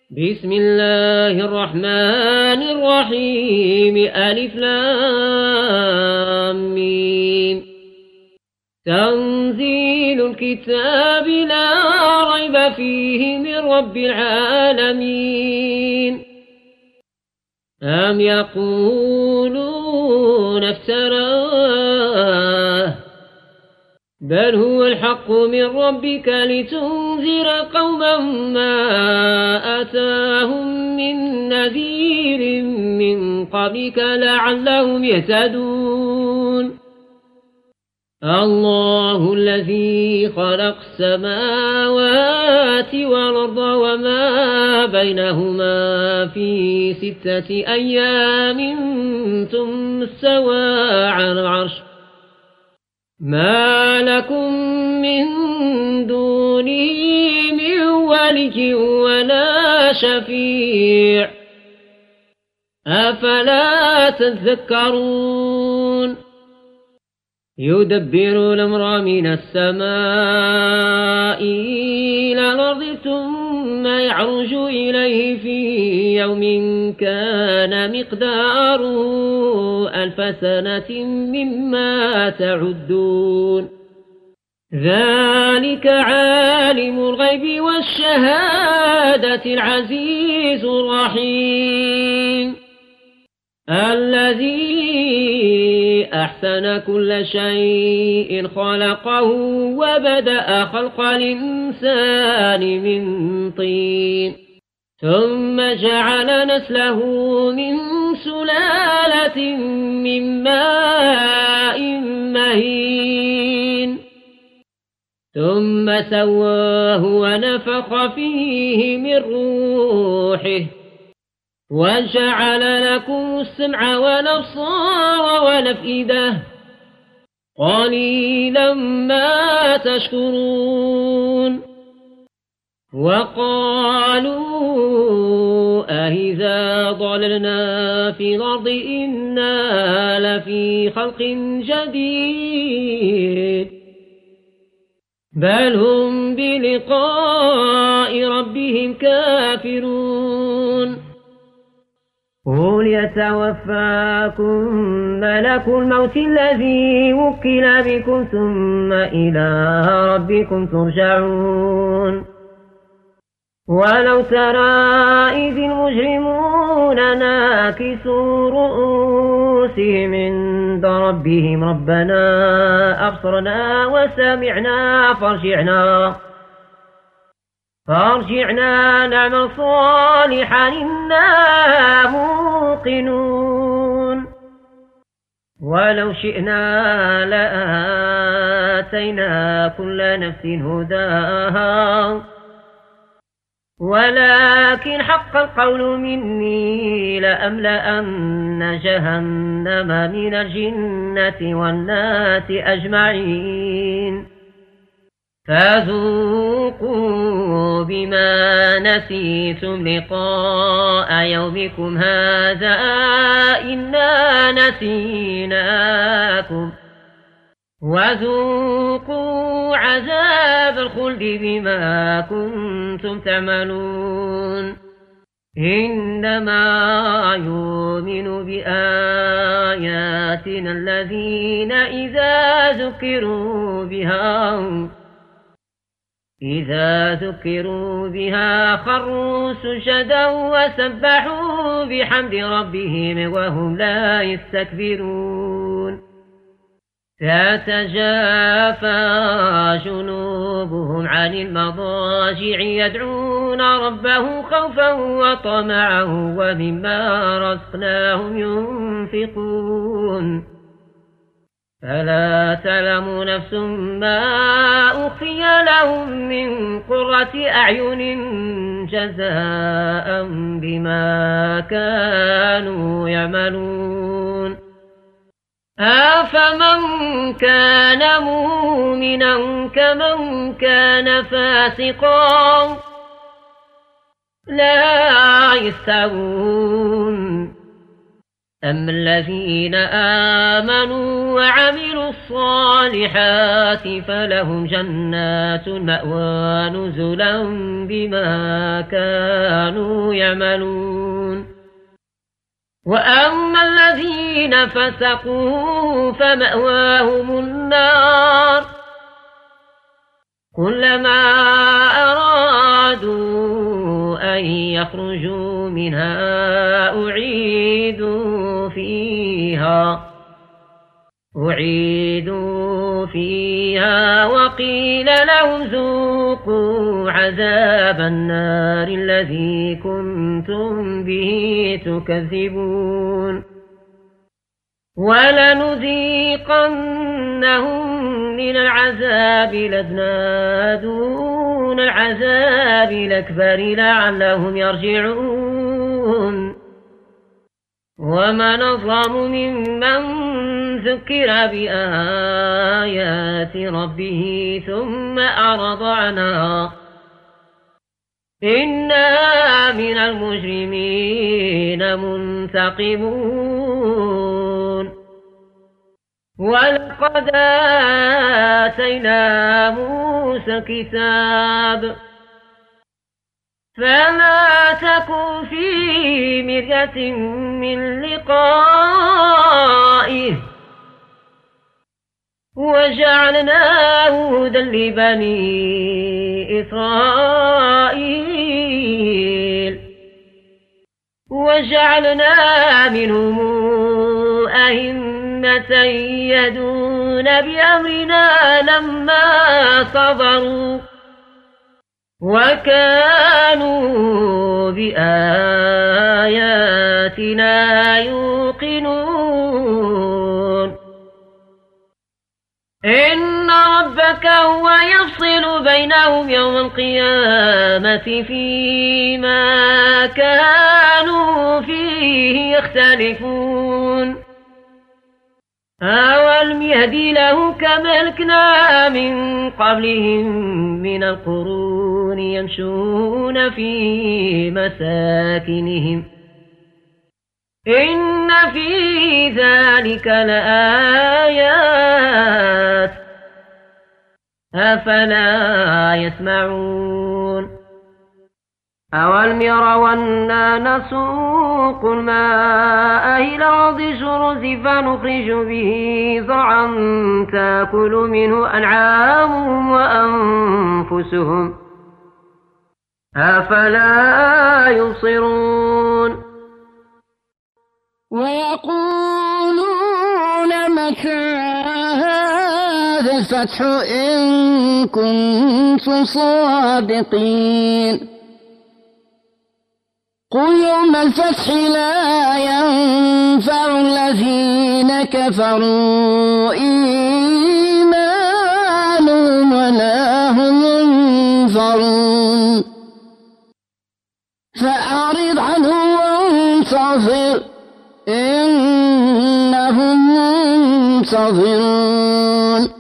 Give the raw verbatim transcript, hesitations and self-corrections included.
بسم الله الرحمن الرحيم ألف لام ميم تنزيل الكتاب لا ريب فيه من رب العالمين أم يقولون افتراه بل هو الحق من ربك لتنذر قوما ما أتاهم من نذير من قبلك لعلهم يهتدون الله الذي خلق السماوات والأرض وما بينهما في ستة أيام ثم استوى على العرش ما لكم من دونه من ولي ولا شفيع أفلا تذكرون يدبر الأمر من السماء إلى الأرض ثم يعرج إليه في يوم كان مقداره ألف سنة مما تعدون ذلك عالم الغيب والشهادة العزيز الرحيم الذي أحسن كل شيء خلقه وبدأ خلق الإنسان من طين ثم جعل نسله من سلالة من ماء مهين ثم سواه ونفخ فيه من روحه وجعل لكم السمع والأبصار والأفئدة قليلا ما تشكرون وقالوا أإذا ضللنا في الأرض إنا لفي خلق جديد بل هم بلقاء ربهم كافرون قل يتوفاكم ملك الموت الذي وكل بكم ثم إلى ربكم ترجعون ولو ترى إذ المجرمون ناكسوا رؤوسهم عند ربهم ربنا أبصرنا وسمعنا فارجعنا فارجعنا نعمل صالحا إنا موقنون ولو شئنا لآتينا كل نفس هداها ولكن حق القول مني لأملأن جهنم من الجنة والناس أجمعين فذوقوا بما نسيتم لقاء يومكم هذا إنا نسيناكم وذوقوا عذاب الخلد بما كنتم تعملون إنما يؤمن بآياتنا الذين إذا ذكروا بها إذا ذكروا بها خروا سجدا وسبحوا بحمد ربهم وهم لا يستكبرون تتجافى جنوبهم عن المضاجع يدعون ربهم خوفا وطمعا ومما رزقناهم ينفقون فلا تعلم نفس ما أخفي لهم من قرة أعين جزاء بما كانوا يعملون أفمن كان مؤمنا كمن كان فاسقا لا يستوون أما الذين آمنوا وعملوا الصالحات فلهم جنات المأوى نزلا بما كانوا يعملون وأما الذين فسقوا فمأواهم النار كلما أرادوا أن يخرجوا منها أعيدوا فيها أعيدوا فيها وقيل لهم ذوقوا عذاب النار الذي كنتم به تكذبون ولنذيقنهم من العذاب الأدنى دون العذاب الأكبر لعلهم يرجعون ومن أظلم ممن ذكر بآيات ربه ثم أعرض عنها إنا من المجرمين منتقمون ولقد آتينا موسى الكتاب فلا تكن في مرية من لقائه وجعلناه هدى لبني إسرائيل وجعلنا منهم أئمة يهدون بأمرنا لما صبروا وكانوا بآياتنا يوقنون إن ربك هو يفصل بينهم يوم القيامة فيما كانوا فيه يختلفون أولم يهدي له كما أهلكنا من قبلهم من القرون يمشون في مساكنهم إن في ذلك لآيات أفلا يسمعون أولم يروا أنا نسوق الماء إلى الأرض الجرز فنخرج به زرعا تأكل منه أنعامهم وأنفسهم أفلا يبصرون ويقولون متى هذا الفتح إن كنتم صادقين قل يوم الفتح لا ينفع الذين كفروا إيمانهم ولا هم ينظرون فأعرض عنهم وانتظر إنهم منتظرون